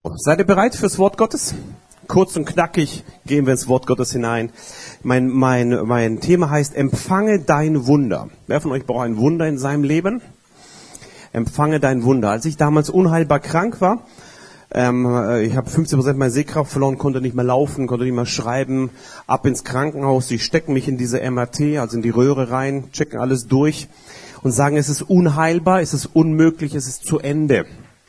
Seid ihr bereit fürs Wort Gottes? Kurz und knackig gehen wir ins Wort Gottes hinein. Mein Thema heißt, empfange dein Wunder. Wer von euch braucht ein Wunder in seinem Leben? Empfange dein Wunder. Als ich damals unheilbar krank war, ich habe 50% meiner Sehkraft verloren, konnte nicht mehr laufen, konnte nicht mehr schreiben, ab ins Krankenhaus, die stecken mich in diese MRT, also in die Röhre rein, checken alles durch und sagen, es ist unheilbar, es ist unmöglich, es ist zu Ende.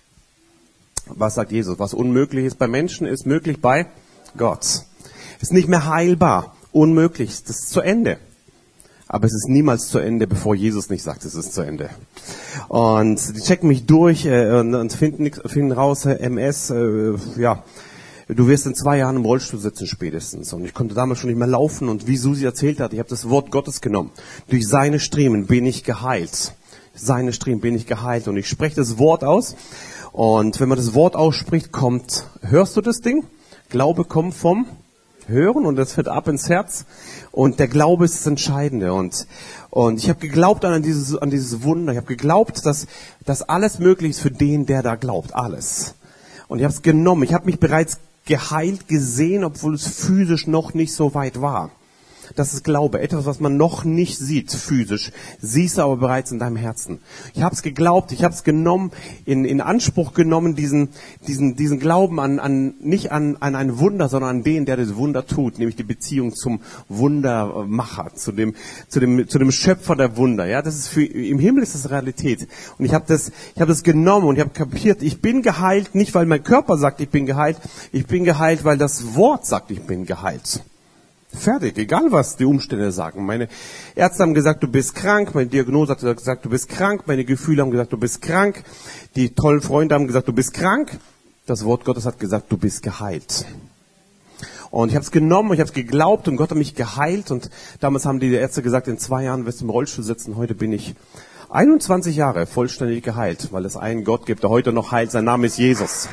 Was sagt Jesus? Was unmöglich ist bei Menschen, ist möglich bei Gott. Ist nicht mehr heilbar, unmöglich, das ist zu Ende. Aber es ist niemals zu Ende, bevor Jesus nicht sagt, es ist zu Ende. Und die checken mich durch und finden raus, MS, du wirst in 2 Jahren im Rollstuhl sitzen spätestens. Und ich konnte damals schon nicht mehr laufen. Und wie Susi erzählt hat, ich habe das Wort Gottes genommen. Durch seine Striemen bin ich geheilt. Seine Striemen bin ich geheilt. Und ich spreche das Wort aus. Und wenn man das Wort ausspricht, hörst du das Ding? Glaube kommt vom Hören und das fährt ab ins Herz. Und der Glaube ist das Entscheidende. Und ich habe geglaubt an dieses Wunder. Ich habe geglaubt, dass alles möglich ist für den, der da glaubt. Alles. Und ich habe es genommen. Ich habe mich bereits geheilt gesehen, obwohl es physisch noch nicht so weit war. Das ist Glaube. Etwas, was man noch nicht sieht physisch, siehst du aber bereits in deinem Herzen. Ich habe es geglaubt, ich habe es genommen, in Anspruch genommen, diesen Glauben nicht an ein Wunder, sondern an den, der das Wunder tut, nämlich die Beziehung zum Wundermacher, zu dem Schöpfer der Wunder. Ja, das ist im Himmel ist das Realität. Und ich habe das genommen und ich habe kapiert, ich bin geheilt, nicht weil mein Körper sagt, ich bin geheilt, weil das Wort sagt, ich bin geheilt. Fertig, egal was die Umstände sagen. Meine Ärzte haben gesagt, du bist krank. Meine Diagnose hat gesagt, du bist krank. Meine Gefühle haben gesagt, du bist krank. Die tollen Freunde haben gesagt, du bist krank. Das Wort Gottes hat gesagt, du bist geheilt. Und ich habe es genommen, ich habe es geglaubt und Gott hat mich geheilt. Und damals haben die Ärzte gesagt, in 2 Jahren wirst du im Rollstuhl sitzen. Heute bin ich 21 Jahre vollständig geheilt, weil es einen Gott gibt, der heute noch heilt. Sein Name ist Jesus.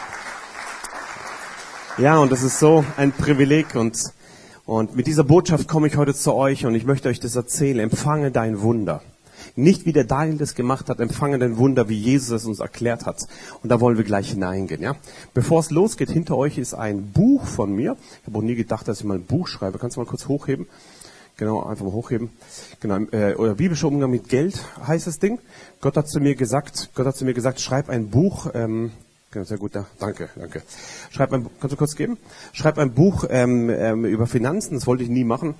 Ja, und das ist so ein Privileg und mit dieser Botschaft komme ich heute zu euch und ich möchte euch das erzählen. Empfange dein Wunder. Nicht wie der Daniel das gemacht hat, empfange dein Wunder, wie Jesus es uns erklärt hat. Und da wollen wir gleich hineingehen. Ja? Bevor es losgeht, hinter euch ist ein Buch von mir. Ich habe auch nie gedacht, dass ich mal ein Buch schreibe. Kannst du mal kurz hochheben? Genau, einfach mal hochheben. Genau, oder biblischer Umgang mit Geld heißt das Ding. Gott hat zu mir gesagt, schreib ein Buch. Genau, sehr gut, danke. Kannst du kurz geben? Schreib ein Buch über Finanzen, das wollte ich nie machen.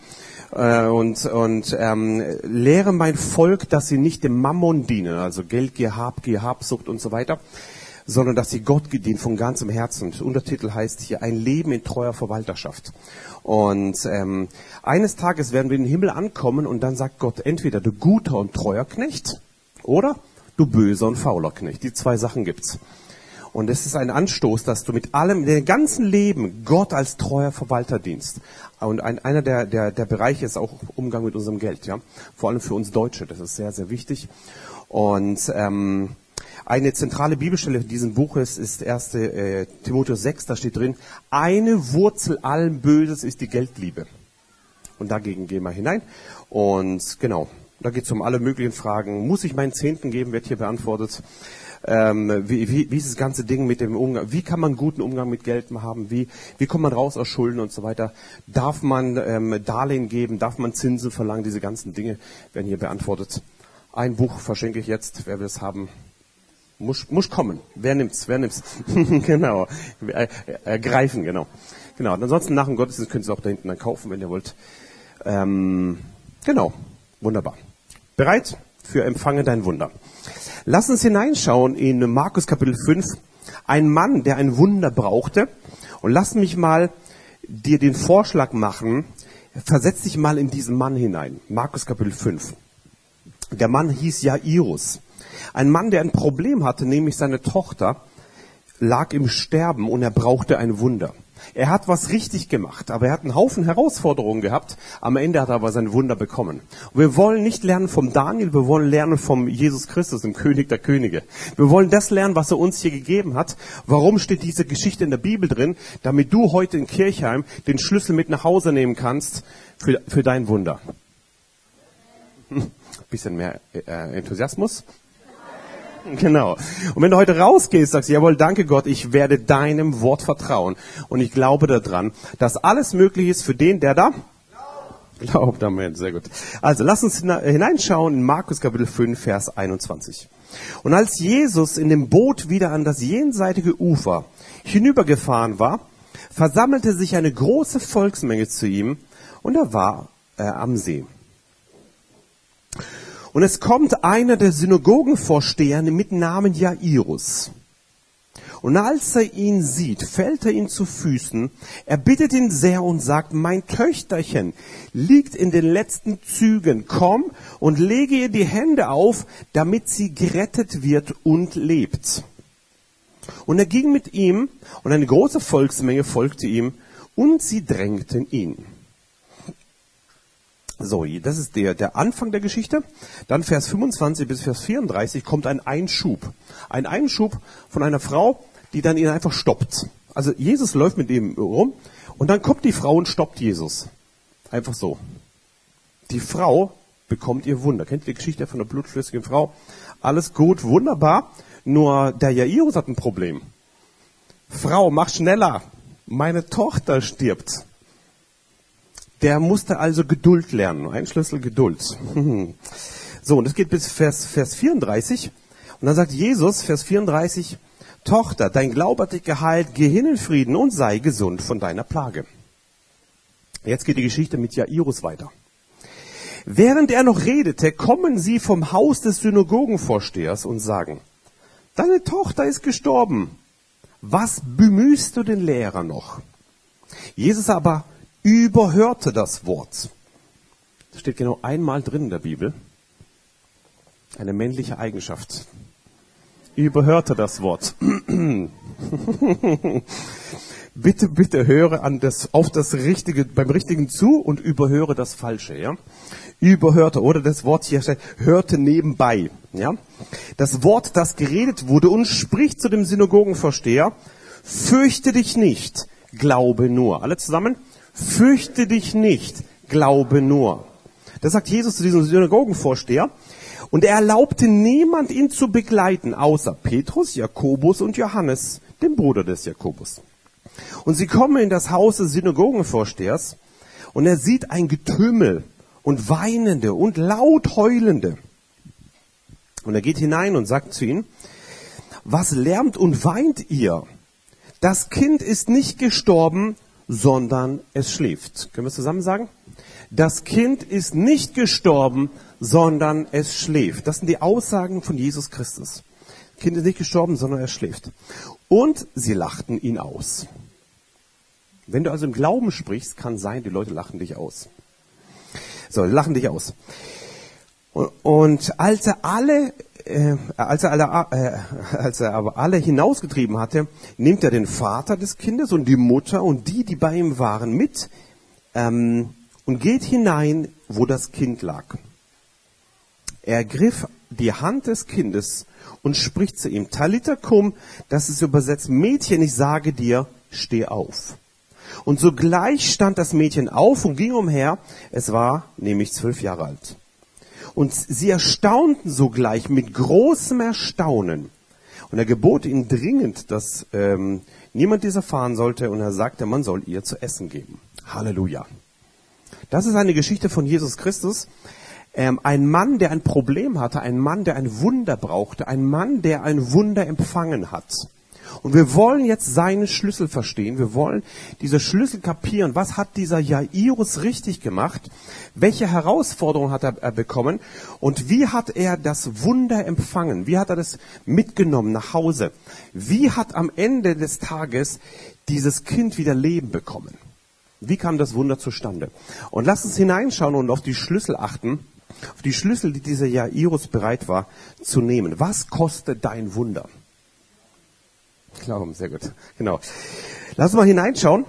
Und lehre mein Volk, dass sie nicht dem Mammon dienen, also Geld, Habsucht und so weiter, sondern dass sie Gott dienen von ganzem Herzen. Der Untertitel heißt hier, ein Leben in treuer Verwalterschaft. Und eines Tages werden wir in den Himmel ankommen und dann sagt Gott, entweder du guter und treuer Knecht oder du böser und fauler Knecht. Die 2 Sachen gibt's. Und es ist ein Anstoß, dass du mit allem, in deinem ganzen Leben Gott als treuer Verwalter dienst. Und einer der Bereiche ist auch Umgang mit unserem Geld, ja. Vor allem für uns Deutsche, das ist sehr, sehr wichtig. Und eine zentrale Bibelstelle in diesem Buch ist 1. Timotheus 6, da steht drin, eine Wurzel allen Böses ist die Geldliebe. Und dagegen gehen wir hinein. Und genau, da geht es um alle möglichen Fragen. Muss ich meinen Zehnten geben, wird hier beantwortet. Wie ist das ganze Ding mit dem Umgang? Wie kann man guten Umgang mit Geld haben? Wie kommt man raus aus Schulden und so weiter? Darf man Darlehen geben? Darf man Zinsen verlangen? Diese ganzen Dinge werden hier beantwortet. Ein Buch verschenke ich jetzt. Wer will es haben? Muss kommen. Wer nimmt's? Genau. Ergreifen, genau. Genau. Und ansonsten nach dem Gottesdienst könnt ihr es auch da hinten dann kaufen, wenn ihr wollt. Genau. Wunderbar. Bereit für Empfange dein Wunder. Lass uns hineinschauen in Markus Kapitel 5. Ein Mann, der ein Wunder brauchte. Und lass mich mal dir den Vorschlag machen, versetz dich mal in diesen Mann hinein. Markus Kapitel 5. Der Mann hieß Jairus. Ein Mann, der ein Problem hatte, nämlich seine Tochter lag im Sterben und er brauchte ein Wunder. Er hat was richtig gemacht, aber er hat einen Haufen Herausforderungen gehabt. Am Ende hat er aber sein Wunder bekommen. Und wir wollen nicht lernen vom Daniel, wir wollen lernen vom Jesus Christus, dem König der Könige. Wir wollen das lernen, was er uns hier gegeben hat. Warum steht diese Geschichte in der Bibel drin? Damit du heute in Kirchheim den Schlüssel mit nach Hause nehmen kannst für dein Wunder. Bisschen mehr Enthusiasmus. Genau. Und wenn du heute rausgehst, sagst du, jawohl, danke Gott, ich werde deinem Wort vertrauen. Und ich glaube daran, dass alles möglich ist für den, der da glaubt. Amen, sehr gut. Also, lass uns hineinschauen in Markus Kapitel 5, Vers 21. Und als Jesus in dem Boot wieder an das jenseitige Ufer hinübergefahren war, versammelte sich eine große Volksmenge zu ihm und er war am See. Und es kommt einer der Synagogenvorsteher mit Namen Jairus. Und als er ihn sieht, fällt er ihm zu Füßen. Er bittet ihn sehr und sagt, mein Töchterchen liegt in den letzten Zügen. Komm und lege ihr die Hände auf, damit sie gerettet wird und lebt. Und er ging mit ihm und eine große Volksmenge folgte ihm und sie drängten ihn. So, das ist der Anfang der Geschichte. Dann Vers 25 bis Vers 34 kommt ein Einschub. Ein Einschub von einer Frau, die dann ihn einfach stoppt. Also Jesus läuft mit ihm rum und dann kommt die Frau und stoppt Jesus. Einfach so. Die Frau bekommt ihr Wunder. Kennt ihr die Geschichte von der blutflüssigen Frau? Alles gut, wunderbar. Nur der Jairus hat ein Problem. Frau, mach schneller. Meine Tochter stirbt. Der musste also Geduld lernen. Ein Schlüssel Geduld. So, und es geht bis Vers 34. Und dann sagt Jesus, Vers 34, Tochter, dein Glaube hat dich geheilt, geh hin in Frieden und sei gesund von deiner Plage. Jetzt geht die Geschichte mit Jairus weiter. Während er noch redete, kommen sie vom Haus des Synagogenvorstehers und sagen, deine Tochter ist gestorben. Was bemühst du den Lehrer noch? Jesus aber überhörte das Wort. Das steht genau einmal drin in der Bibel. Eine männliche Eigenschaft. Überhörte das Wort. Bitte höre beim Richtigen zu und überhöre das Falsche, ja? Überhörte, oder das Wort hier steht, hörte nebenbei, ja? Das Wort, das geredet wurde und spricht zu dem Synagogenvorsteher, fürchte dich nicht, glaube nur. Alle zusammen? Fürchte dich nicht, glaube nur. Das sagt Jesus zu diesem Synagogenvorsteher. Und er erlaubte niemand, ihn zu begleiten, außer Petrus, Jakobus und Johannes, dem Bruder des Jakobus. Und sie kommen in das Haus des Synagogenvorstehers und er sieht ein Getümmel und Weinende und laut Heulende. Und er geht hinein und sagt zu ihnen, was lärmt und weint ihr? Das Kind ist nicht gestorben, sondern es schläft. Können wir es zusammen sagen? Das Kind ist nicht gestorben, sondern es schläft. Das sind die Aussagen von Jesus Christus. Das Kind ist nicht gestorben, sondern es schläft. Und sie lachten ihn aus. Wenn du also im Glauben sprichst, kann sein, die Leute lachen dich aus. So, lachen dich aus. Und als er aber alle hinausgetrieben hatte, nimmt er den Vater des Kindes und die Mutter und die bei ihm waren, mit und geht hinein, wo das Kind lag. Er ergriff die Hand des Kindes und spricht zu ihm, Talita kum, das ist übersetzt, Mädchen, ich sage dir, steh auf. Und sogleich stand das Mädchen auf und ging umher, es war nämlich 12 Jahre alt. Und sie erstaunten sogleich mit großem Erstaunen. Und er gebot ihnen dringend, dass niemand dies erfahren sollte. Und er sagte, man soll ihr zu essen geben. Halleluja. Das ist eine Geschichte von Jesus Christus. Ein Mann, der ein Problem hatte, ein Mann, der ein Wunder brauchte, ein Mann, der ein Wunder empfangen hat. Und wir wollen jetzt seinen Schlüssel verstehen. Wir wollen diese Schlüssel kapieren. Was hat dieser Jairus richtig gemacht? Welche Herausforderung hat er bekommen? Und wie hat er das Wunder empfangen? Wie hat er das mitgenommen nach Hause? Wie hat am Ende des Tages dieses Kind wieder Leben bekommen? Wie kam das Wunder zustande? Und lasst uns hineinschauen und auf die Schlüssel achten. Auf die Schlüssel, die dieser Jairus bereit war zu nehmen. Was kostet dein Wunder? Glauben, sehr gut. Genau. Lass uns mal hineinschauen.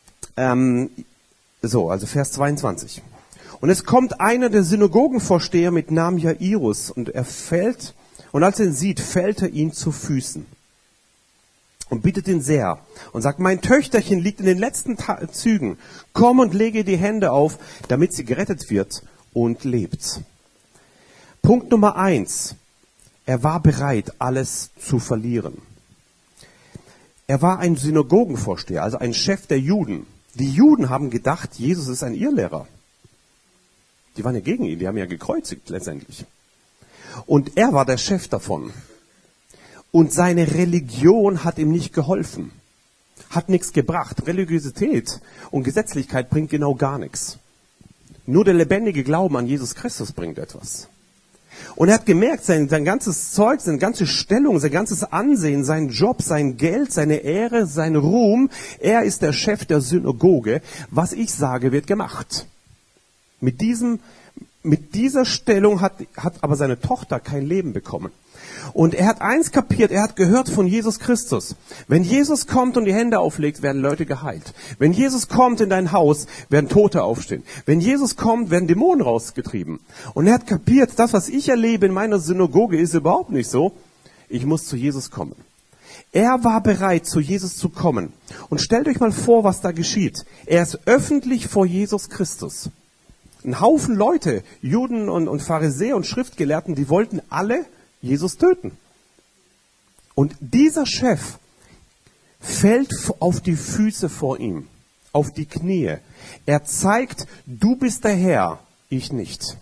Also Vers 22. Und es kommt einer der Synagogenvorsteher mit Namen Jairus und als er ihn sieht, fällt er ihm zu Füßen und bittet ihn sehr und sagt, mein Töchterchen liegt in den letzten Zügen. Komm und lege die Hände auf, damit sie gerettet wird und lebt. Punkt Nummer 1. Er war bereit, alles zu verlieren. Er war ein Synagogenvorsteher, also ein Chef der Juden. Die Juden haben gedacht, Jesus ist ein Irrlehrer. Die waren ja gegen ihn, die haben ihn ja gekreuzigt letztendlich. Und er war der Chef davon. Und seine Religion hat ihm nicht geholfen. Hat nichts gebracht. Religiosität und Gesetzlichkeit bringt genau gar nichts. Nur der lebendige Glauben an Jesus Christus bringt etwas. Und er hat gemerkt, sein ganzes Zeug, seine ganze Stellung, sein ganzes Ansehen, sein Job, sein Geld, seine Ehre, sein Ruhm, er ist der Chef der Synagoge. Was ich sage, wird gemacht. Mit dieser Stellung hat aber seine Tochter kein Leben bekommen. Und er hat eins kapiert, er hat gehört von Jesus Christus. Wenn Jesus kommt und die Hände auflegt, werden Leute geheilt. Wenn Jesus kommt in dein Haus, werden Tote aufstehen. Wenn Jesus kommt, werden Dämonen rausgetrieben. Und er hat kapiert, das, was ich erlebe in meiner Synagoge, ist überhaupt nicht so. Ich muss zu Jesus kommen. Er war bereit, zu Jesus zu kommen. Und stellt euch mal vor, was da geschieht. Er ist öffentlich vor Jesus Christus. Ein Haufen Leute, Juden und Pharisäer und Schriftgelehrten, die wollten alle Jesus töten. Und dieser Chef fällt auf die Füße vor ihm, auf die Knie. Er zeigt, du bist der Herr, ich nicht.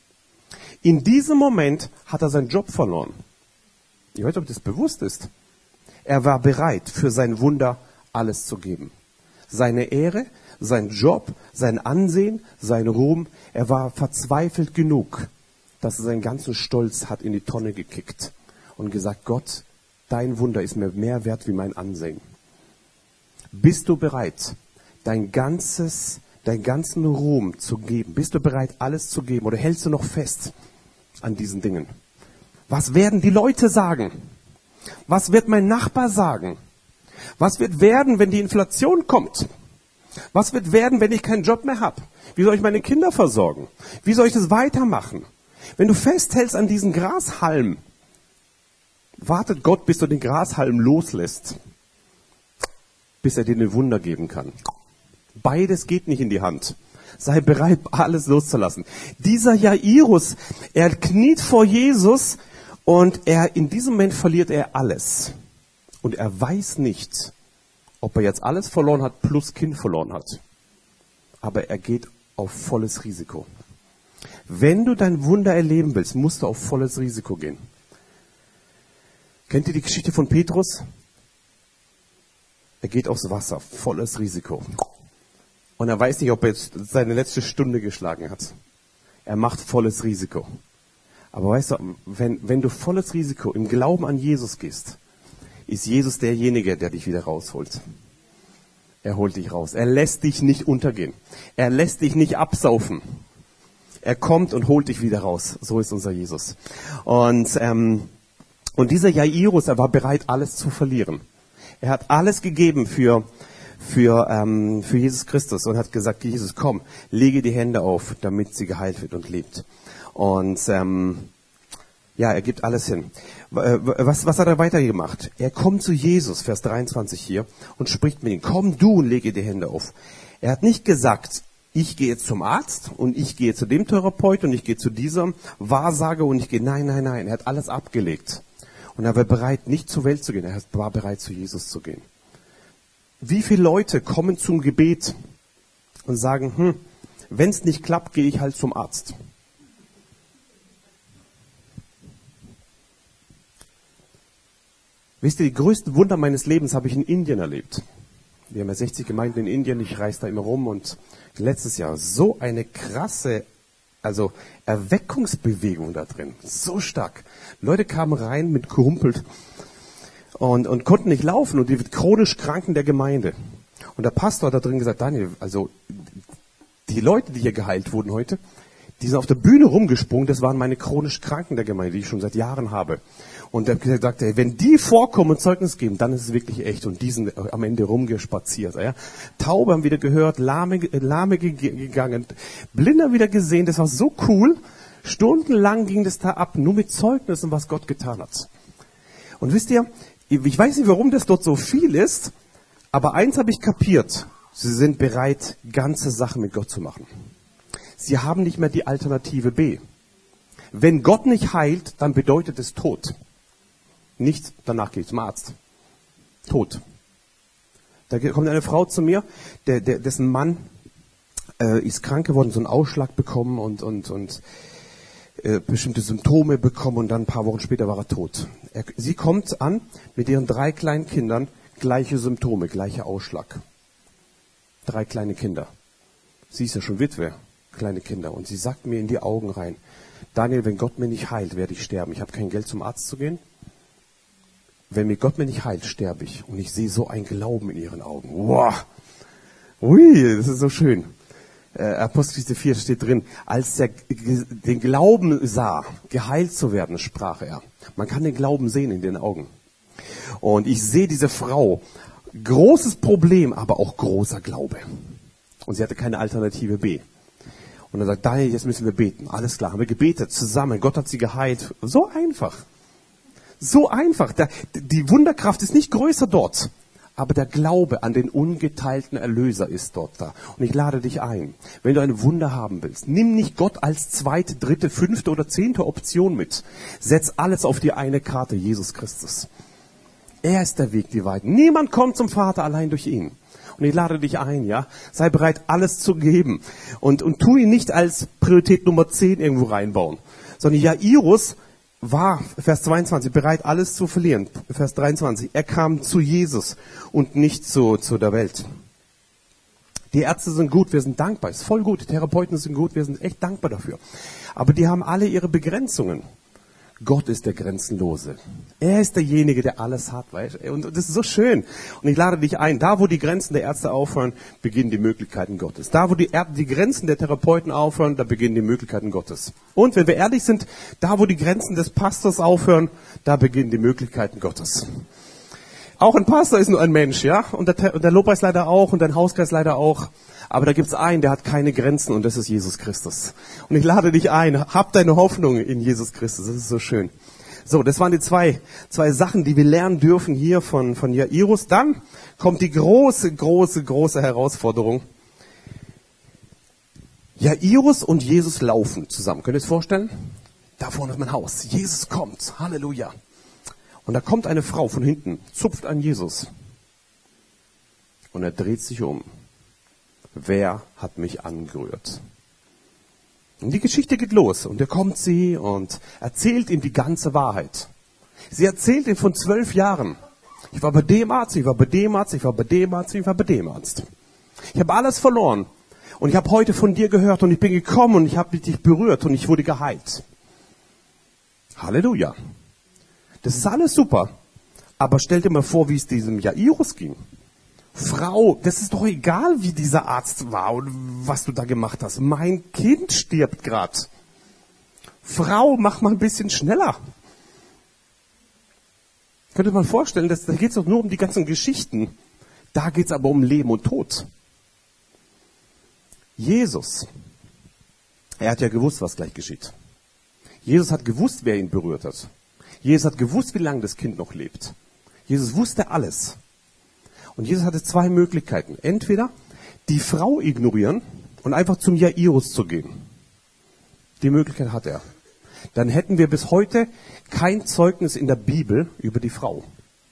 In diesem Moment hat er seinen Job verloren. Ich weiß nicht, ob das bewusst ist. Er war bereit, für sein Wunder alles zu geben. Seine Ehre, sein Job, sein Ansehen, sein Ruhm. Er war verzweifelt genug, dass er seinen ganzen Stolz hat in die Tonne gekickt und gesagt, Gott, dein Wunder ist mir mehr wert wie mein Ansehen. Bist du bereit, deinen ganzen Ruhm zu geben? Bist du bereit, alles zu geben? Oder hältst du noch fest an diesen Dingen? Was werden die Leute sagen? Was wird mein Nachbar sagen? Was wird werden, wenn die Inflation kommt? Was wird werden, wenn ich keinen Job mehr habe? Wie soll ich meine Kinder versorgen? Wie soll ich das weitermachen? Wenn du festhältst an diesen Grashalm, wartet Gott, bis du den Grashalm loslässt, bis er dir ein Wunder geben kann. Beides geht nicht in die Hand. Sei bereit, alles loszulassen. Dieser Jairus, er kniet vor Jesus und in diesem Moment verliert er alles. Und er weiß nicht, ob er jetzt alles verloren hat plus Kind verloren hat. Aber er geht auf volles Risiko. Wenn du dein Wunder erleben willst, musst du auf volles Risiko gehen. Kennt ihr die Geschichte von Petrus? Er geht aufs Wasser, volles Risiko. Und er weiß nicht, ob er jetzt seine letzte Stunde geschlagen hat. Er macht volles Risiko. Aber weißt du, wenn du volles Risiko im Glauben an Jesus gehst, ist Jesus derjenige, der dich wieder rausholt. Er holt dich raus. Er lässt dich nicht untergehen. Er lässt dich nicht absaufen. Er kommt und holt dich wieder raus. So ist unser Jesus. Und dieser Jairus, er war bereit, alles zu verlieren. Er hat alles gegeben für Jesus Christus und hat gesagt, Jesus, komm, lege die Hände auf, damit sie geheilt wird und lebt. Und er gibt alles hin. Was hat er weitergemacht? Er kommt zu Jesus, Vers 23 hier, und spricht mit ihm. Komm du und lege die Hände auf. Er hat nicht gesagt, ich gehe jetzt zum Arzt und ich gehe zu dem Therapeut und ich gehe zu diesem Wahrsager und ich gehe, nein. Er hat alles abgelegt. Und er war bereit, nicht zur Welt zu gehen. Er war bereit, zu Jesus zu gehen. Wie viele Leute kommen zum Gebet und sagen, wenn es nicht klappt, gehe ich halt zum Arzt. Wisst ihr, die größten Wunder meines Lebens habe ich in Indien erlebt. Wir haben ja 60 Gemeinden in Indien, ich reise da immer rum und letztes Jahr so eine krasse, Erweckungsbewegung da drin. So stark. Leute kamen rein mit gehumpelt und konnten nicht laufen und die chronisch Kranken der Gemeinde. Und der Pastor hat da drin gesagt, Daniel, die Leute, die hier geheilt wurden heute, die sind auf der Bühne rumgesprungen, das waren meine chronisch Kranken der Gemeinde, die ich schon seit Jahren habe. Und er hat gesagt, wenn die vorkommen und Zeugnis geben, dann ist es wirklich echt. Und die sind am Ende rumgespaziert. Ja. Taube haben wieder gehört, Lahme gegangen, Blinder wieder gesehen. Das war so cool. Stundenlang ging das da ab, nur mit Zeugnissen, was Gott getan hat. Und wisst ihr, ich weiß nicht, warum das dort so viel ist, aber eins habe ich kapiert. Sie sind bereit, ganze Sachen mit Gott zu machen. Sie haben nicht mehr die Alternative B. Wenn Gott nicht heilt, dann bedeutet es Tod. Nicht, danach gehe ich zum Arzt. Tod. Da kommt eine Frau zu mir, dessen Mann ist krank geworden, so einen Ausschlag bekommen und bestimmte Symptome bekommen und dann ein paar Wochen später war er tot. Sie kommt an mit ihren 3 kleinen Kindern, gleiche Symptome, gleicher Ausschlag. 3 kleine Kinder. Sie ist ja schon Witwe, kleine Kinder. Und sie sagt mir in die Augen rein, Daniel, wenn Gott mir nicht heilt, werde ich sterben. Ich habe kein Geld zum Arzt zu gehen. Wenn mir Gott mir nicht heilt, sterbe ich. Und ich sehe so einen Glauben in ihren Augen. Wow. Ui, das ist so schön. Apostelgeschichte 4 steht drin, als er den Glauben sah, geheilt zu werden, sprach er. Man kann den Glauben sehen in den Augen. Und ich sehe diese Frau, großes Problem, aber auch großer Glaube. Und sie hatte keine Alternative B. Und er sagt, Daniel, jetzt müssen wir beten. Alles klar, haben wir gebetet zusammen. Gott hat sie geheilt. So einfach. So einfach. Die Wunderkraft ist nicht größer dort. Aber der Glaube an den ungeteilten Erlöser ist dort da. Und ich lade dich ein, wenn du ein Wunder haben willst, nimm nicht Gott als 2., 3., 5. oder 10. Option mit. Setz alles auf die eine Karte, Jesus Christus. Er ist der Weg, die Wahrheit. Niemand kommt zum Vater allein durch ihn. Und ich lade dich ein, ja, sei bereit, alles zu geben. Und tu ihn nicht als Priorität Nummer 10 irgendwo reinbauen. Sondern Jairus war, Vers 22, bereit, alles zu verlieren. Vers 23, er kam zu Jesus und nicht zu der Welt. Die Ärzte sind gut, wir sind dankbar, ist voll gut. Die Therapeuten sind gut, wir sind echt dankbar dafür. Aber die haben alle ihre Begrenzungen. Gott ist der Grenzenlose. Er ist derjenige, der alles hat, weißt du? Und das ist so schön. Und ich lade dich ein, da wo die Grenzen der Ärzte aufhören, beginnen die Möglichkeiten Gottes. Da wo die Grenzen der Therapeuten aufhören, da beginnen die Möglichkeiten Gottes. Und wenn wir ehrlich sind, da wo die Grenzen des Pastors aufhören, da beginnen die Möglichkeiten Gottes. Auch ein Pastor ist nur ein Mensch, ja? Und der Lobpreisleiter auch und dein Hauskreisleiter auch. Aber da gibt's einen, der hat keine Grenzen und das ist Jesus Christus. Und ich lade dich ein, hab deine Hoffnung in Jesus Christus. Das ist so schön. So, das waren die zwei Sachen, die wir lernen dürfen hier von Jairus. Dann kommt die große Herausforderung. Jairus und Jesus laufen zusammen. Könnt ihr es vorstellen? Da vorne ist mein Haus. Jesus kommt. Halleluja. Und da kommt eine Frau von hinten, zupft an Jesus. Und er dreht sich um. Wer hat mich angerührt? Und die Geschichte geht los. Und da kommt sie und erzählt ihm die ganze Wahrheit. Sie erzählt ihm von 12 Jahren. Ich war bei dem Arzt, ich war bei dem Arzt, ich war bei dem Arzt, ich war bei dem Arzt. Ich habe alles verloren. Und ich habe heute von dir gehört und ich bin gekommen und ich habe dich berührt und ich wurde geheilt. Halleluja. Das ist alles super. Aber stell dir mal vor, wie es diesem Jairus ging. Frau, das ist doch egal, wie dieser Arzt war und was du da gemacht hast. Mein Kind stirbt gerade. Frau, mach mal ein bisschen schneller. Könnt ihr mal vorstellen, da geht es doch nur um die ganzen Geschichten. Da geht es aber um Leben und Tod. Jesus, er hat ja gewusst, was gleich geschieht. Jesus hat gewusst, wer ihn berührt hat. Jesus hat gewusst, wie lange das Kind noch lebt. Jesus wusste alles. Und Jesus hatte 2 Möglichkeiten. Entweder die Frau ignorieren und einfach zum Jairus zu gehen. Die Möglichkeit hat er. Dann hätten wir bis heute kein Zeugnis in der Bibel über die Frau.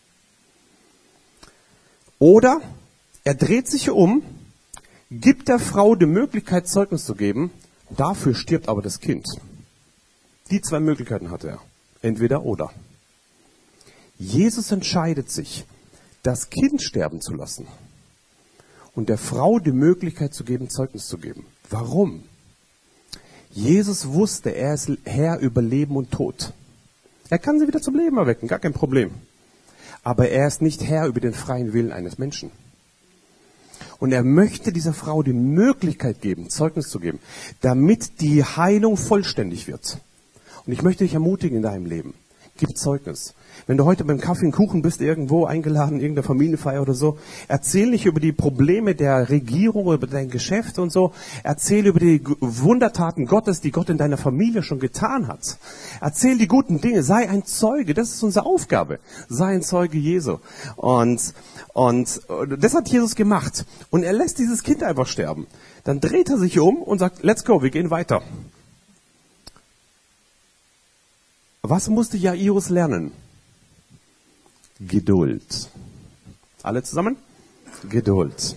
Oder er dreht sich um, gibt der Frau die Möglichkeit, Zeugnis zu geben, dafür stirbt aber das Kind. Die 2 Möglichkeiten hatte er. Entweder oder. Jesus entscheidet sich, das Kind sterben zu lassen und der Frau die Möglichkeit zu geben, Zeugnis zu geben. Warum? Jesus wusste, er ist Herr über Leben und Tod. Er kann sie wieder zum Leben erwecken, gar kein Problem. Aber er ist nicht Herr über den freien Willen eines Menschen. Und er möchte dieser Frau die Möglichkeit geben, Zeugnis zu geben, damit die Heilung vollständig wird. Und ich möchte dich ermutigen in deinem Leben. Gib Zeugnis. Wenn du heute beim Kaffee und Kuchen bist, irgendwo eingeladen, in irgendeiner Familienfeier oder so, erzähl nicht über die Probleme der Regierung, über dein Geschäft und so. Erzähl über die Wundertaten Gottes, die Gott in deiner Familie schon getan hat. Erzähl die guten Dinge. Sei ein Zeuge. Das ist unsere Aufgabe. Sei ein Zeuge Jesu. Und das hat Jesus gemacht. Und er lässt dieses Kind einfach sterben. Dann dreht er sich um und sagt, let's go, wir gehen weiter. Was musste Jairus lernen? Geduld. Alle zusammen? Geduld.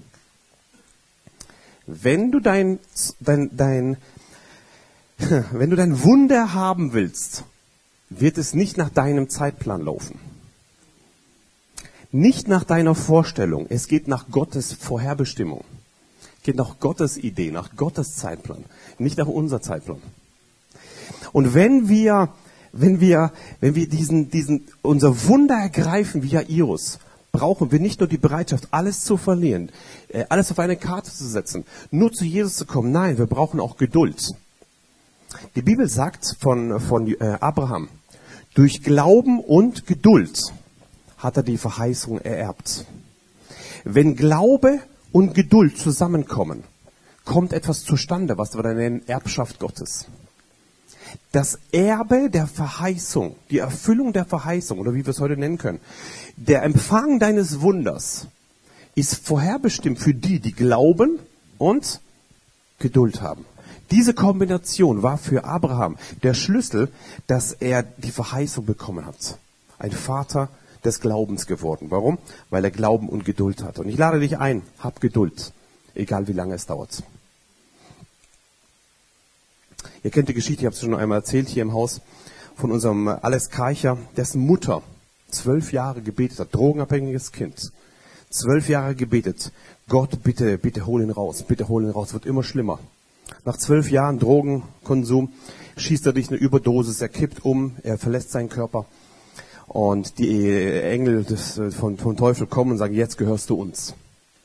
Wenn du dein Wunder haben willst, wird es nicht nach deinem Zeitplan laufen. Nicht nach deiner Vorstellung. Es geht nach Gottes Vorherbestimmung. Es geht nach Gottes Idee, nach Gottes Zeitplan. Nicht nach unser Zeitplan. Und wenn wir unser Wunder ergreifen wie Jairus, brauchen wir nicht nur die Bereitschaft, alles zu verlieren, alles auf eine Karte zu setzen, nur zu Jesus zu kommen. Nein, wir brauchen auch Geduld. Die Bibel sagt von Abraham, durch Glauben und Geduld hat er die Verheißung ererbt. Wenn Glaube und Geduld zusammenkommen, kommt etwas zustande, was wir dann nennen Erbschaft Gottes. Das Erbe der Verheißung, die Erfüllung der Verheißung, oder wie wir es heute nennen können, der Empfang deines Wunders ist vorherbestimmt für die, die glauben und Geduld haben. Diese Kombination war für Abraham der Schlüssel, dass er die Verheißung bekommen hat. Ein Vater des Glaubens geworden. Warum? Weil er Glauben und Geduld hat. Und ich lade dich ein, hab Geduld, egal wie lange es dauert. Ihr kennt die Geschichte, ich habe es schon einmal erzählt hier im Haus, von unserem Alex Karcher, dessen Mutter 12 Jahre gebetet hat, drogenabhängiges Kind. 12 Jahre gebetet, Gott, bitte hol ihn raus, wird immer schlimmer. Nach 12 Jahren Drogenkonsum schießt er durch eine Überdosis, er kippt um, er verlässt seinen Körper. Und die Engel vom Teufel kommen und sagen, jetzt gehörst du uns.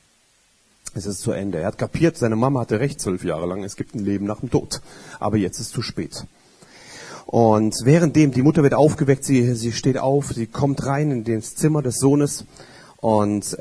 Es ist zu Ende. Er hat kapiert, seine Mama hatte recht 12 Jahre lang, es gibt ein Leben nach dem Tod. Aber jetzt ist es zu spät. Und währenddem, die Mutter wird aufgeweckt, sie steht auf, sie kommt rein in das Zimmer des Sohnes und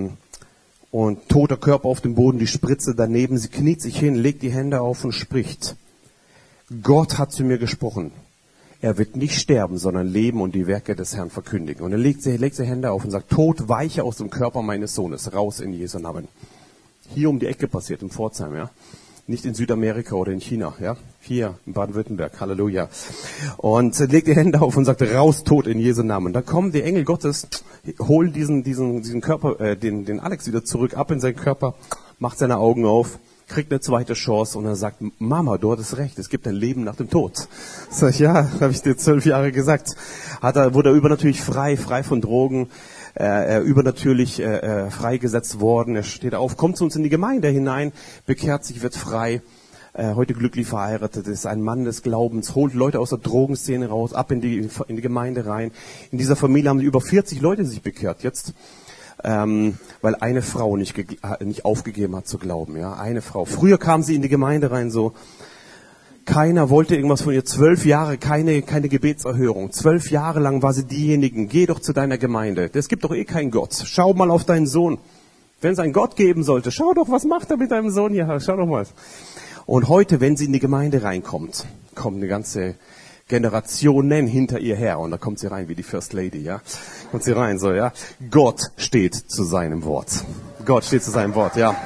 toter Körper auf dem Boden, die Spritze daneben, sie kniet sich hin, legt die Hände auf und spricht. Gott hat zu mir gesprochen. Er wird nicht sterben, sondern leben und die Werke des Herrn verkündigen. Und er legt sie Hände auf und sagt, Tod, weiche aus dem Körper meines Sohnes, raus in Jesu Namen. Hier um die Ecke passiert, in Pforzheim, ja. Nicht in Südamerika oder in China, ja. Hier in Baden-Württemberg, Halleluja. Und legt die Hände auf und sagt, raus, Tod in Jesu Namen. Dann kommen die Engel Gottes, holen diesen Körper, den Alex wieder zurück, ab in seinen Körper, macht seine Augen auf, kriegt eine zweite Chance und er sagt, Mama, du hattest recht, es gibt ein Leben nach dem Tod. Sag ich, ja, habe ich dir 12 Jahre gesagt. Wurde er übernatürlich frei von Drogen, übernatürlich freigesetzt worden. Er steht auf, kommt zu uns in die Gemeinde hinein, bekehrt sich, wird frei, heute glücklich verheiratet, ist ein Mann des Glaubens, holt Leute aus der Drogenszene raus, ab in die Gemeinde rein. In dieser Familie haben über 40 Leute sich bekehrt jetzt. Weil eine Frau nicht aufgegeben hat zu glauben, ja, eine Frau. Früher kam sie in die Gemeinde rein so, keiner wollte irgendwas von ihr, 12 Jahre, keine Gebetserhörung, 12 Jahre lang war sie diejenigen, geh doch zu deiner Gemeinde, es gibt doch eh keinen Gott, schau mal auf deinen Sohn, wenn es einen Gott geben sollte, schau doch, was macht er mit deinem Sohn hier, schau doch mal. Und heute, wenn sie in die Gemeinde reinkommt, kommt eine ganze Generationen hinter ihr her. Und da kommt sie rein wie die First Lady, ja. Kommt sie rein, so, ja. Gott steht zu seinem Wort. Gott steht zu seinem Wort, ja.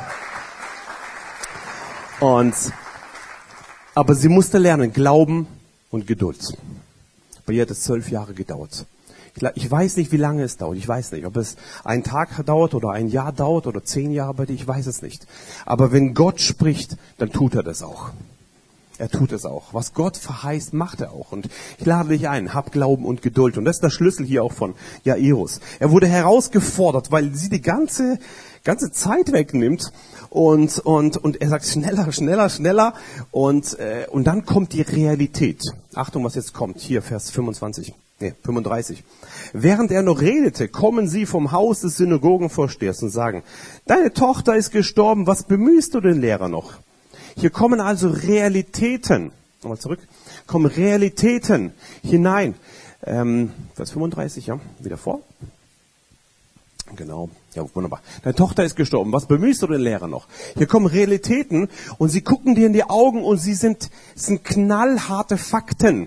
Aber sie musste lernen, Glauben und Geduld. Bei ihr hat es 12 Jahre gedauert. Ich weiß nicht, wie lange es dauert. Ich weiß nicht, ob es einen Tag dauert oder ein Jahr dauert oder 10 Jahre bei dir. Ich weiß es nicht. Aber wenn Gott spricht, dann tut er das auch. Er tut es auch. Was Gott verheißt, macht er auch. Und ich lade dich ein, hab Glauben und Geduld. Und das ist der Schlüssel hier auch von Jairus. Er wurde herausgefordert, weil sie die ganze Zeit wegnimmt. Und er sagt schneller. Und dann kommt die Realität. Achtung, was jetzt kommt. Hier, Vers 35. Während er noch redete, kommen sie vom Haus des Synagogenvorstehers und sagen, deine Tochter ist gestorben, was bemühst du den Lehrer noch? Hier kommen also Realitäten, nochmal zurück, kommen Realitäten hinein. Vers 35, ja, wieder vor. Genau, ja, wunderbar. Deine Tochter ist gestorben, was bemühst du den Lehrer noch? Hier kommen Realitäten und sie gucken dir in die Augen und es sind knallharte Fakten.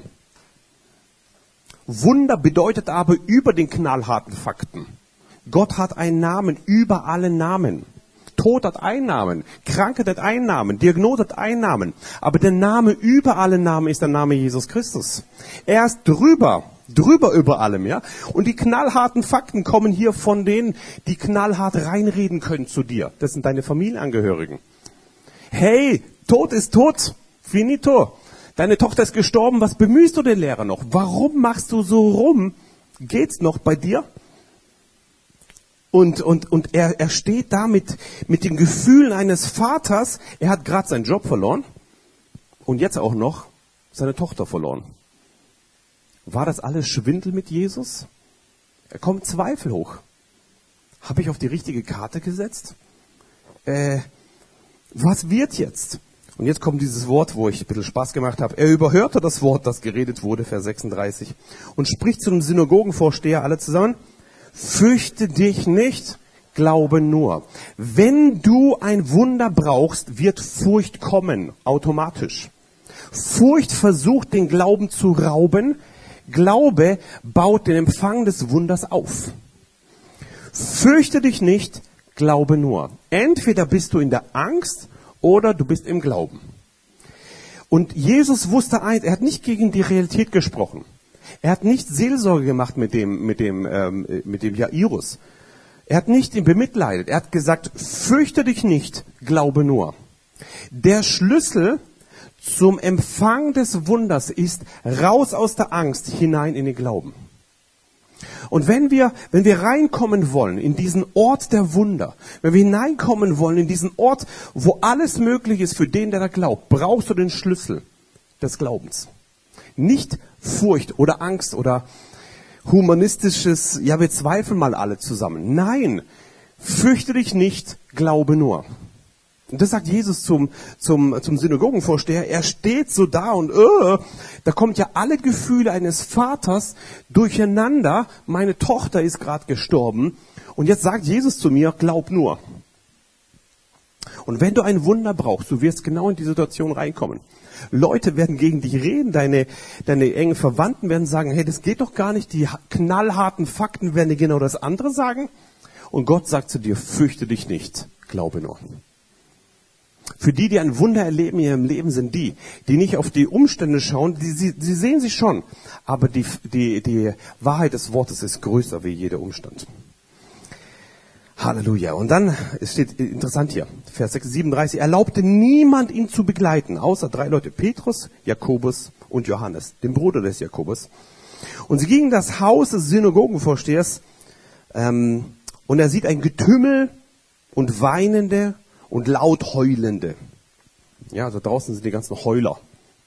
Wunder bedeutet aber über den knallharten Fakten. Gott hat einen Namen über alle Namen. Tod hat einen Namen, Krankheit hat einen Namen, Diagnose hat einen Namen. Aber der Name über alle Namen ist der Name Jesus Christus. Er ist drüber über allem, ja. Und die knallharten Fakten kommen hier von denen, die knallhart reinreden können zu dir. Das sind deine Familienangehörigen. Hey, Tod ist tot. Finito. Deine Tochter ist gestorben. Was bemühst du den Lehrer noch? Warum machst du so rum? Geht's noch bei dir? Und er steht da mit den Gefühlen eines Vaters. Er hat gerade seinen Job verloren. Und jetzt auch noch seine Tochter verloren. War das alles Schwindel mit Jesus? Er kommt Zweifel hoch. Habe ich auf die richtige Karte gesetzt? Was wird jetzt? Und jetzt kommt dieses Wort, wo ich ein bisschen Spaß gemacht habe. Er überhörte das Wort, das geredet wurde, Vers 36, und spricht zu dem Synagogenvorsteher, alle zusammen: Fürchte dich nicht, glaube nur. Wenn du ein Wunder brauchst, wird Furcht kommen, automatisch. Furcht versucht, den Glauben zu rauben. Glaube baut den Empfang des Wunders auf. Fürchte dich nicht, glaube nur. Entweder bist du in der Angst oder du bist im Glauben. Und Jesus wusste eins, er hat nicht gegen die Realität gesprochen. Er hat nicht Seelsorge gemacht mit dem Jairus. Er hat nicht ihn bemitleidet. Er hat gesagt, fürchte dich nicht, glaube nur. Der Schlüssel zum Empfang des Wunders ist raus aus der Angst hinein in den Glauben. Und wenn wir reinkommen wollen in diesen Ort der Wunder, wenn wir hineinkommen wollen in diesen Ort, wo alles möglich ist für den, der da glaubt, brauchst du den Schlüssel des Glaubens. Nicht Furcht oder Angst oder humanistisches, ja, wir zweifeln mal alle zusammen. Nein, fürchte dich nicht, glaube nur. Und das sagt Jesus zum Synagogenvorsteher. Er steht so da und da kommt ja alle Gefühle eines Vaters durcheinander. Meine Tochter ist gerade gestorben. Und jetzt sagt Jesus zu mir, glaub nur. Und wenn du ein Wunder brauchst, du wirst genau in die Situation reinkommen. Leute werden gegen dich reden, deine engen Verwandten werden sagen, hey, das geht doch gar nicht. Die knallharten Fakten werden dir genau das andere sagen. Und Gott sagt zu dir, fürchte dich nicht, glaube nur. Für die ein Wunder erleben in ihrem Leben, sind die nicht auf die Umstände schauen, sie sehen sie schon. Aber die Wahrheit des Wortes ist größer wie jeder Umstand. Halleluja. Und dann, es steht interessant hier, Vers 37, erlaubte niemand ihn zu begleiten, außer 3 Leute, Petrus, Jakobus und Johannes, dem Bruder des Jakobus. Und sie gingen in das Haus des Synagogenvorstehers, und er sieht ein Getümmel und Weinende und laut Heulende. Ja, also draußen sind die ganzen Heuler.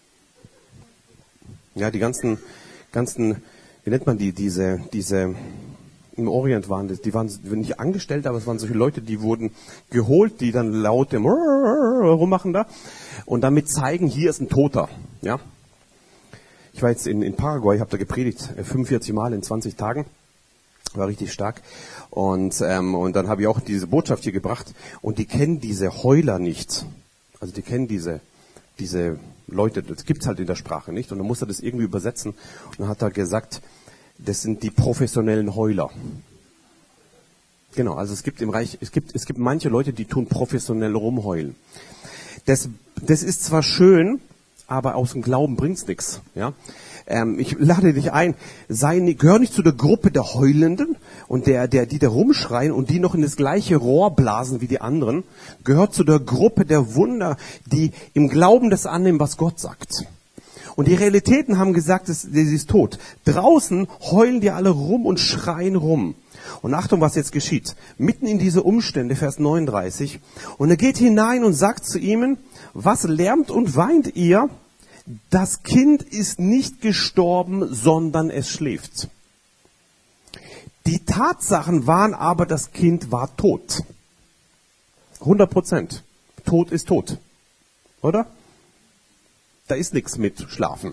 Ja, die ganzen, wie nennt man diese, im Orient waren das, die waren nicht angestellt, aber es waren solche Leute, die wurden geholt, die dann laut rummachen da und damit zeigen, hier ist ein Toter. Ja. Ich war jetzt in Paraguay, habe da gepredigt, 45 Mal in 20 Tagen. War richtig stark. Und dann habe ich auch diese Botschaft hier gebracht. Und die kennen diese Heuler nicht. Also die kennen diese Leute, das gibt's halt in der Sprache nicht. Und dann muss er das irgendwie übersetzen. Und dann hat er gesagt, das sind die professionellen Heuler. Genau, also es gibt im Reich, es gibt manche Leute, die tun professionell rumheulen. Das ist zwar schön, aber aus dem Glauben bringt's nichts. Ja? Ich lade dich ein, gehör nicht zu der Gruppe der Heulenden und die da rumschreien und die noch in das gleiche Rohr blasen wie die anderen. Gehört zu der Gruppe der Wunder, die im Glauben das annehmen, was Gott sagt. Und die Realitäten haben gesagt, sie ist tot. Draußen heulen die alle rum und schreien rum. Und Achtung, was jetzt geschieht. Mitten in diese Umstände, Vers 39. Und er geht hinein und sagt zu ihnen, was lärmt und weint ihr? Das Kind ist nicht gestorben, sondern es schläft. Die Tatsachen waren aber, das Kind war tot. 100%. Tot ist tot. Oder? Da ist nichts mit Schlafen.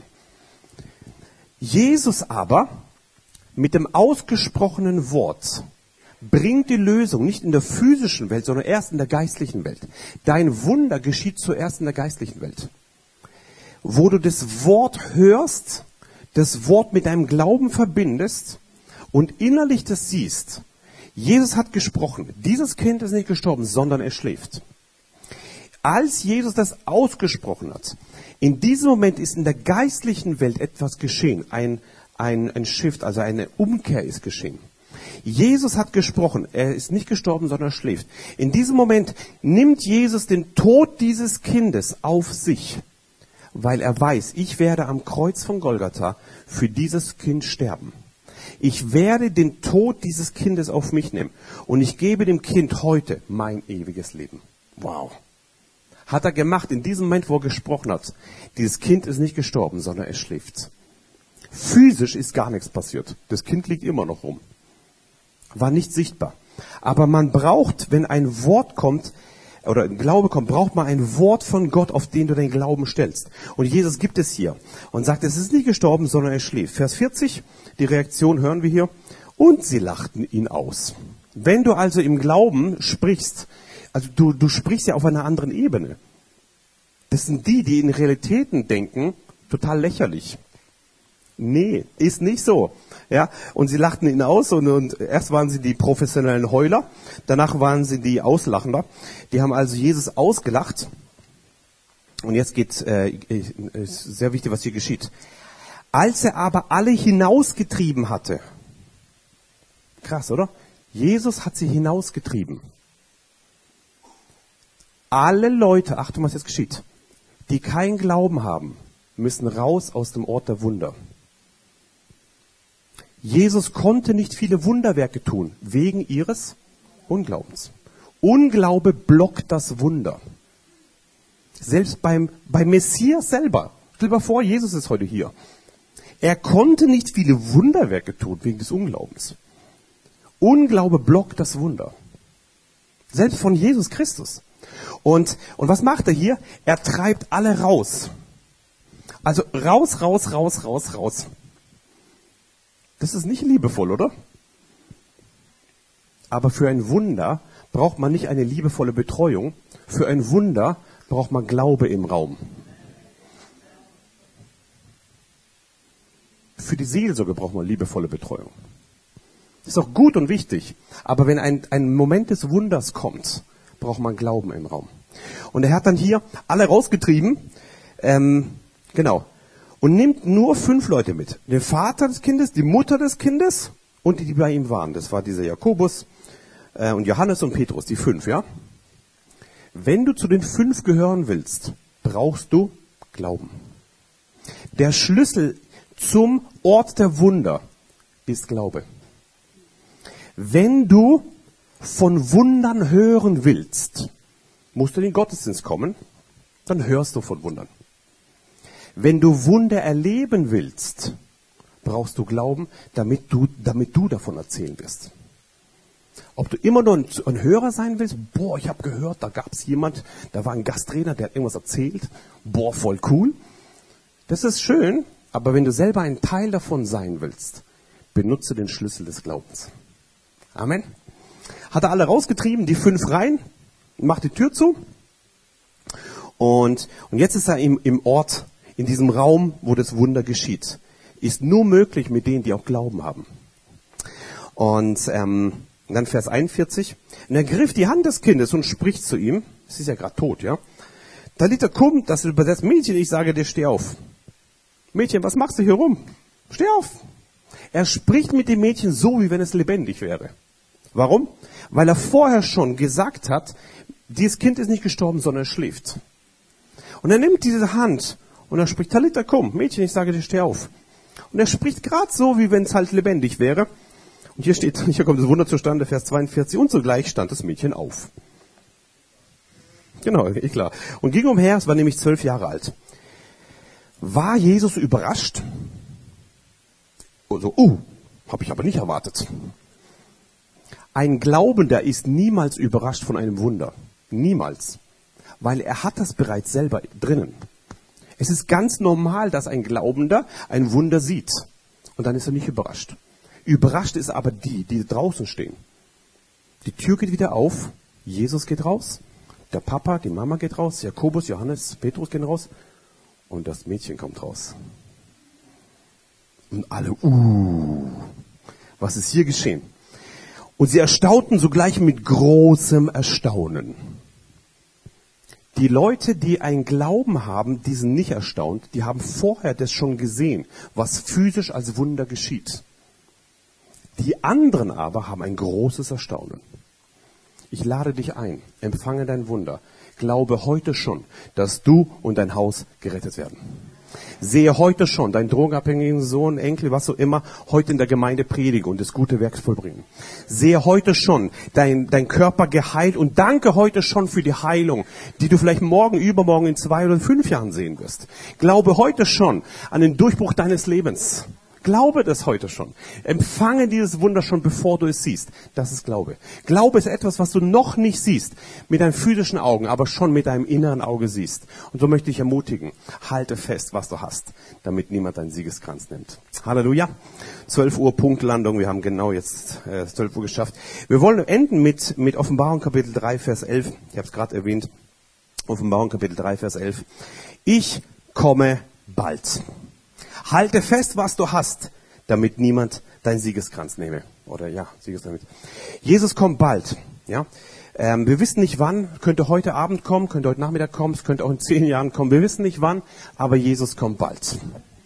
Jesus aber mit dem ausgesprochenen Wort bringt die Lösung nicht in der physischen Welt, sondern erst in der geistlichen Welt. Dein Wunder geschieht zuerst in der geistlichen Welt. Wo du das Wort hörst, das Wort mit deinem Glauben verbindest und innerlich das siehst. Jesus hat gesprochen. Dieses Kind ist nicht gestorben, sondern er schläft. Als Jesus das ausgesprochen hat, in diesem Moment ist in der geistlichen Welt etwas geschehen. Ein Shift, also eine Umkehr ist geschehen. Jesus hat gesprochen. Er ist nicht gestorben, sondern er schläft. In diesem Moment nimmt Jesus den Tod dieses Kindes auf sich, weil er weiß, ich werde am Kreuz von Golgatha für dieses Kind sterben. Ich werde den Tod dieses Kindes auf mich nehmen und ich gebe dem Kind heute mein ewiges Leben. Wow. Hat er gemacht in diesem Moment, wo er gesprochen hat. Dieses Kind ist nicht gestorben, sondern es schläft. Physisch ist gar nichts passiert. Das Kind liegt immer noch rum. War nicht sichtbar. Aber man braucht, wenn ein Wort kommt, oder ein Glaube kommt, braucht man ein Wort von Gott, auf den du deinen Glauben stellst. Und Jesus gibt es hier und sagt, es ist nicht gestorben, sondern er schläft. Vers 40, die Reaktion hören wir hier. Und sie lachten ihn aus. Wenn du also im Glauben sprichst, also du sprichst ja auf einer anderen Ebene. Das sind die in Realitäten denken, total lächerlich. Nee, ist nicht so. Ja, und sie lachten ihn aus und erst waren sie die professionellen Heuler, danach waren sie die Auslachender. Die haben also Jesus ausgelacht. Und jetzt ist sehr wichtig, was hier geschieht. Als er aber alle hinausgetrieben hatte. Krass, oder? Jesus hat sie hinausgetrieben. Alle Leute, Achtung, was jetzt geschieht, die keinen Glauben haben, müssen raus aus dem Ort der Wunder. Jesus konnte nicht viele Wunderwerke tun, wegen ihres Unglaubens. Unglaube blockt das Wunder. Selbst beim Messias selber. Stell dir mal vor, Jesus ist heute hier. Er konnte nicht viele Wunderwerke tun, wegen des Unglaubens. Unglaube blockt das Wunder. Selbst von Jesus Christus. Und was macht er hier? Er treibt alle raus. Also raus. Das ist nicht liebevoll, oder? Aber für ein Wunder braucht man nicht eine liebevolle Betreuung. Für ein Wunder braucht man Glaube im Raum. Für die Seelsorge braucht man liebevolle Betreuung. Das ist auch gut und wichtig. Aber wenn ein Moment des Wunders kommt, braucht man Glauben im Raum. Und er hat dann hier alle rausgetrieben. Genau. Und nimmt nur 5 Leute mit. Den Vater des Kindes, die Mutter des Kindes und die bei ihm waren. Das war dieser Jakobus und Johannes und Petrus, die 5, ja. Wenn du zu den 5 gehören willst, brauchst du Glauben. Der Schlüssel zum Ort der Wunder ist Glaube. Wenn du von Wundern hören willst, musst du in den Gottesdienst kommen, dann hörst du von Wundern. Wenn du Wunder erleben willst, brauchst du Glauben, damit du davon erzählen wirst. Ob du immer nur ein Hörer sein willst, ich habe gehört, da gab es jemand, da war ein Gastredner, der hat irgendwas erzählt, voll cool. Das ist schön, aber wenn du selber ein Teil davon sein willst, benutze den Schlüssel des Glaubens. Amen. Hat er alle rausgetrieben, die 5 rein, macht die Tür zu und jetzt ist er im Ort, in diesem Raum, wo das Wunder geschieht. Ist nur möglich mit denen, die auch Glauben haben. Und dann Vers 41. Und er griff die Hand des Kindes und spricht zu ihm. Es ist ja gerade tot, ja. Talita kum, das übersetzt Mädchen, ich sage dir, steh auf. Mädchen, was machst du hier rum? Steh auf. Er spricht mit dem Mädchen so, wie wenn es lebendig wäre. Warum? Weil er vorher schon gesagt hat, dieses Kind ist nicht gestorben, sondern es schläft. Und er nimmt diese Hand und er spricht, Talita kum, Mädchen, ich sage dir, steh auf. Und er spricht gerade so, wie wenn es halt lebendig wäre. Und hier kommt das Wunder zustande, Vers 42, und sogleich stand das Mädchen auf. Genau, klar. Und ging umher, es war nämlich 12 Jahre alt. War Jesus überrascht? Also, habe ich aber nicht erwartet. Ein Glaubender ist niemals überrascht von einem Wunder. Niemals. Weil er hat das bereits selber drinnen. Es ist ganz normal, dass ein Glaubender ein Wunder sieht. Und dann ist er nicht überrascht. Überrascht ist aber die draußen stehen. Die Tür geht wieder auf. Jesus geht raus. Der Papa, die Mama geht raus. Jakobus, Johannes, Petrus gehen raus. Und das Mädchen kommt raus. Und alle, was ist hier geschehen? Und sie erstaunten sogleich mit großem Erstaunen. Die Leute, die einen Glauben haben, die sind nicht erstaunt. Die haben vorher das schon gesehen, was physisch als Wunder geschieht. Die anderen aber haben ein großes Erstaunen. Ich lade dich ein, empfange dein Wunder. Glaube heute schon, dass du und dein Haus gerettet werden. Sehe heute schon deinen drogenabhängigen Sohn, Enkel, was auch immer, heute in der Gemeinde predigen und das gute Werk vollbringen. Sehe heute schon dein Körper geheilt und danke heute schon für die Heilung, die du vielleicht morgen, übermorgen, in 2 oder 5 Jahren sehen wirst. Glaube heute schon an den Durchbruch deines Lebens. Glaube das heute schon. Empfange dieses Wunder schon, bevor du es siehst. Das ist Glaube. Glaube ist etwas, was du noch nicht siehst mit deinen physischen Augen, aber schon mit deinem inneren Auge siehst. Und so möchte ich ermutigen, halte fest, was du hast, damit niemand deinen Siegeskranz nimmt. Halleluja. 12 Uhr Punktlandung. Wir haben genau jetzt 12 Uhr geschafft. Wir wollen enden mit Offenbarung Kapitel 3, Vers 11. Ich habe es gerade erwähnt. Offenbarung Kapitel 3, Vers 11. Ich komme bald. Halte fest, was du hast, damit niemand deinen Siegeskranz nehme. Oder ja, Siegeskranz. Jesus kommt bald. Ja, wir wissen nicht wann. Könnte heute Abend kommen, könnte heute Nachmittag kommen, es könnte auch in 10 Jahren kommen. Wir wissen nicht wann, aber Jesus kommt bald.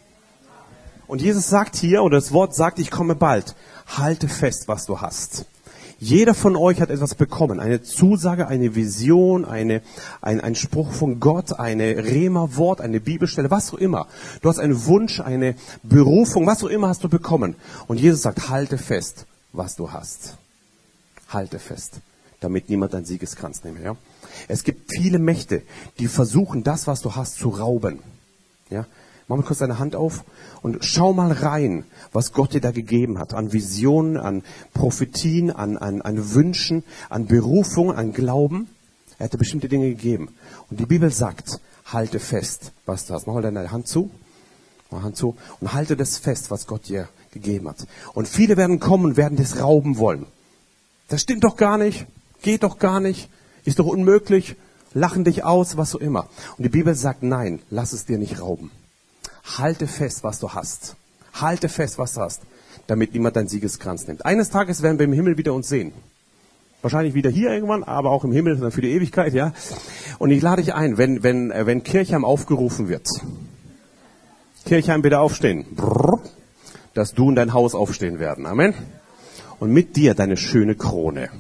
Und Jesus sagt hier, oder das Wort sagt, ich komme bald. Halte fest, was du hast. Jeder von euch hat etwas bekommen, eine Zusage, eine Vision, ein Spruch von Gott, eine Rema-Wort, eine Bibelstelle, was auch immer. Du hast einen Wunsch, eine Berufung, was auch immer hast du bekommen. Und Jesus sagt, halte fest, was du hast. Halte fest, damit niemand deinen Siegeskranz nehme. Ja? Es gibt viele Mächte, die versuchen, das, was du hast, zu rauben. Ja? Mach mal kurz deine Hand auf und schau mal rein, was Gott dir da gegeben hat. An Visionen, an Prophetien, an Wünschen, an Berufung, an Glauben. Er hat dir bestimmte Dinge gegeben. Und die Bibel sagt, halte fest, was du hast. Mach mal deine Hand zu. Mach Hand zu. Und halte das fest, was Gott dir gegeben hat. Und viele werden kommen und werden das rauben wollen. Das stimmt doch gar nicht. Geht doch gar nicht. Ist doch unmöglich. Lachen dich aus, was auch immer. Und die Bibel sagt, nein, lass es dir nicht rauben. Halte fest, was du hast. Halte fest, was du hast, damit niemand deinen Siegeskranz nimmt. Eines Tages werden wir im Himmel wieder uns sehen. Wahrscheinlich wieder hier irgendwann, aber auch im Himmel dann für die Ewigkeit, ja. Und ich lade dich ein, wenn Kirchheim aufgerufen wird. Kirchheim, bitte aufstehen. Dass du und dein Haus aufstehen werden. Amen. Und mit dir deine schöne Krone.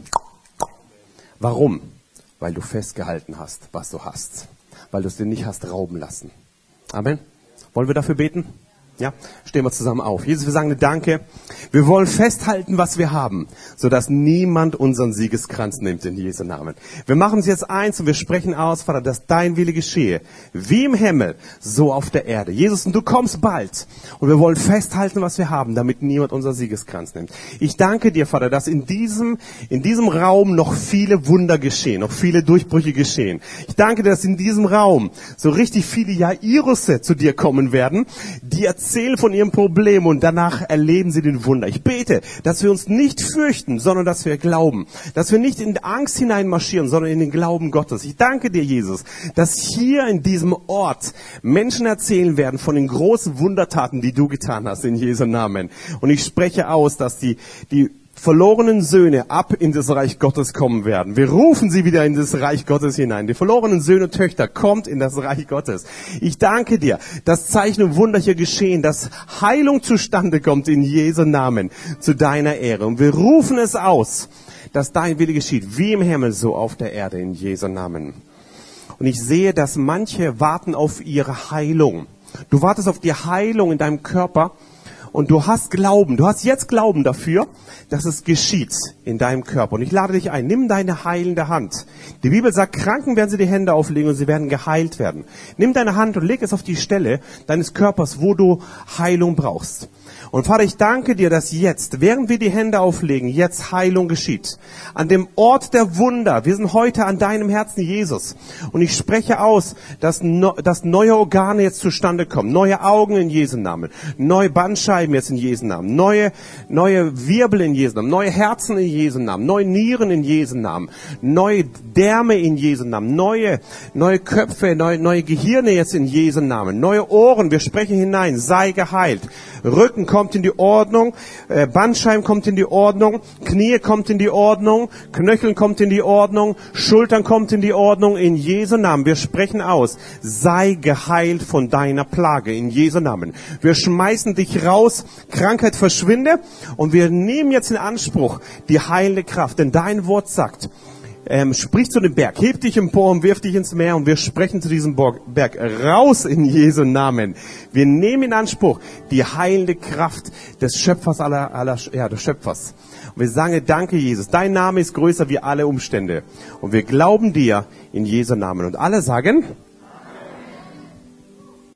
Warum? Weil du festgehalten hast, was du hast. Weil du es dir nicht hast rauben lassen. Amen. Wollen wir dafür beten? Ja, stehen wir zusammen auf. Jesus, wir sagen dir Danke. Wir wollen festhalten, was wir haben, sodass niemand unseren Siegeskranz nimmt in Jesu Namen. Wir machen uns jetzt eins und wir sprechen aus, Vater, dass dein Wille geschehe, wie im Himmel, so auf der Erde. Jesus, und du kommst bald. Und wir wollen festhalten, was wir haben, damit niemand unseren Siegeskranz nimmt. Ich danke dir, Vater, dass in diesem Raum noch viele Wunder geschehen, noch viele Durchbrüche geschehen. Ich danke dir, dass in diesem Raum so richtig viele Jairusse zu dir kommen werden, die erzählen von ihrem Problem und danach erleben sie den Wunder. Ich bete, dass wir uns nicht fürchten, sondern dass wir glauben. Dass wir nicht in Angst hineinmarschieren, sondern in den Glauben Gottes. Ich danke dir, Jesus, dass hier in diesem Ort Menschen erzählen werden von den großen Wundertaten, die du getan hast, in Jesu Namen. Und ich spreche aus, dass die verlorenen Söhne ab in das Reich Gottes kommen werden. Wir rufen sie wieder in das Reich Gottes hinein. Die verlorenen Söhne und Töchter, kommt in das Reich Gottes. Ich danke dir, dass Zeichen und Wunder hier geschehen, dass Heilung zustande kommt in Jesu Namen, zu deiner Ehre. Und wir rufen es aus, dass dein Wille geschieht, wie im Himmel, so auf der Erde, in Jesu Namen. Und ich sehe, dass manche warten auf ihre Heilung. Du wartest auf die Heilung in deinem Körper. Und du hast Glauben, du hast jetzt Glauben dafür, dass es geschieht in deinem Körper. Und ich lade dich ein, nimm deine heilende Hand. Die Bibel sagt, Kranken werden sie die Hände auflegen und sie werden geheilt werden. Nimm deine Hand und leg es auf die Stelle deines Körpers, wo du Heilung brauchst. Und Vater, ich danke dir, dass jetzt, während wir die Hände auflegen, jetzt Heilung geschieht. An dem Ort der Wunder. Wir sind heute an deinem Herzen, Jesus. Und ich spreche aus, dass neue Organe jetzt zustande kommen. Neue Augen in Jesu Namen. Neue Bandscheiben Bandscheiben jetzt in Jesu Namen, neue Wirbel in Jesu Namen, neue Herzen in Jesu Namen, neue Nieren in Jesu Namen, neue Därme in Jesu Namen, neue Köpfe, neue Gehirne jetzt in Jesu Namen, neue Ohren, wir sprechen hinein, sei geheilt. Rücken kommt in die Ordnung, Bandscheiben kommt in die Ordnung, Knie kommt in die Ordnung, Knöcheln kommt in die Ordnung, Schultern kommt in die Ordnung, in Jesu Namen. Wir sprechen aus, sei geheilt von deiner Plage, in Jesu Namen. Wir schmeißen dich raus, Krankheit verschwinde und wir nehmen jetzt in Anspruch die heilende Kraft, denn dein Wort sagt, sprich zu dem Berg, heb dich empor und wirf dich ins Meer und wir sprechen zu diesem Berg raus in Jesu Namen. Wir nehmen in Anspruch die heilende Kraft des Schöpfers des Schöpfers. Und wir sagen, danke Jesus, dein Name ist größer wie alle Umstände. Und wir glauben dir in Jesu Namen. Und alle sagen,